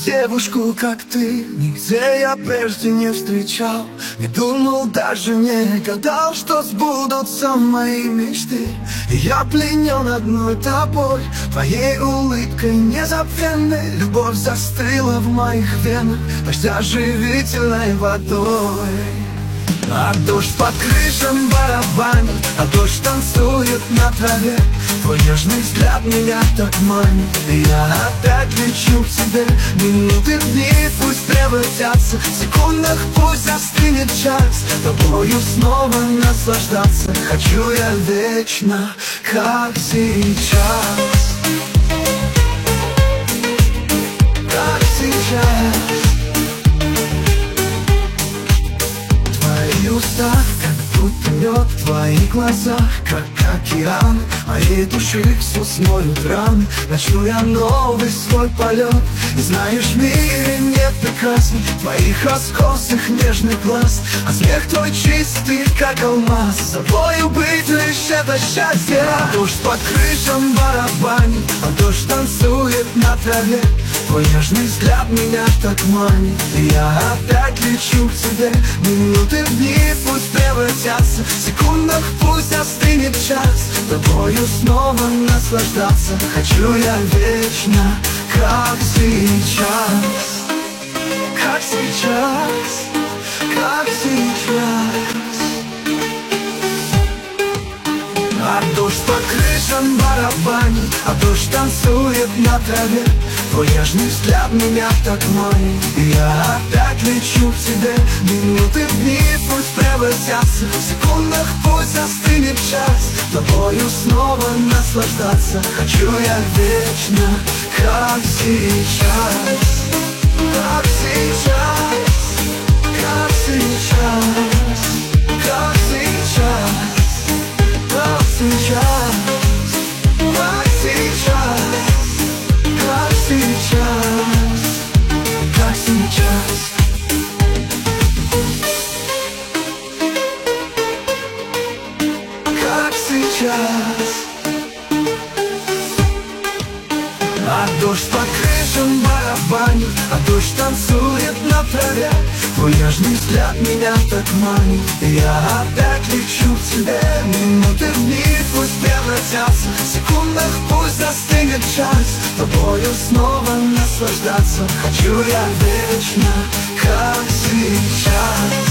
девушку, как ты, нигде я прежде не встречал. Не думал, даже не гадал, что сбудутся мои мечты. И я пленен одной тобой, твоей улыбкой незабвенной. Любовь застыла в моих венах почти оживительной водой. А дождь по крышам барабанит, а дождь танцует на траве. Твой нежный взгляд меня так манит, и я опять лечу к тебе. Минуты, дни пусть превратятся в секундах, пусть застынет час. Тобою снова наслаждаться хочу я вечно, как сейчас. Как сейчас. Твои уста, как будто мед, в твоих глазах, как океан моей души всю смоют раны. Начну я новый свой полет, и знаешь, в мире нет прекрасней твоих раскосых нежных глаз. А смех твой чистый, как алмаз, с тобою быть лишь это счастье. Дождь под крышам барабанит, а дождь танцует на траве. Твой нежный взгляд меня так манит, и я опять лечу к тебе. Минуты, дни пусть превратятся в секундах, пусть остынет час. Тобою снова наслаждаться хочу я вечно, как сейчас. Как сейчас. Как сейчас. А дождь по крышам барабанит, а дождь танцует на траве. Твой нежный взгляд меня так манит, и я опять лечу к тебе. Минуты, дни пусть превратятся в секундах, пусть застынет час. Тобою снова наслаждаться хочу я вечно, как сейчас. Как сейчас. Как сейчас. Как сейчас. Как сейчас. Как сейчас. Как сейчас. Как сейчас. Как сейчас. А дождь по крышам барабанит, а дождь танцует на траве. Твой нежный взгляд меня так манит, и я опять лечу к тебе. Минуты, дни пусть превратятся в секундах, пусть застынет час. Тобою снова наслаждаться хочу я вечно, как сейчас.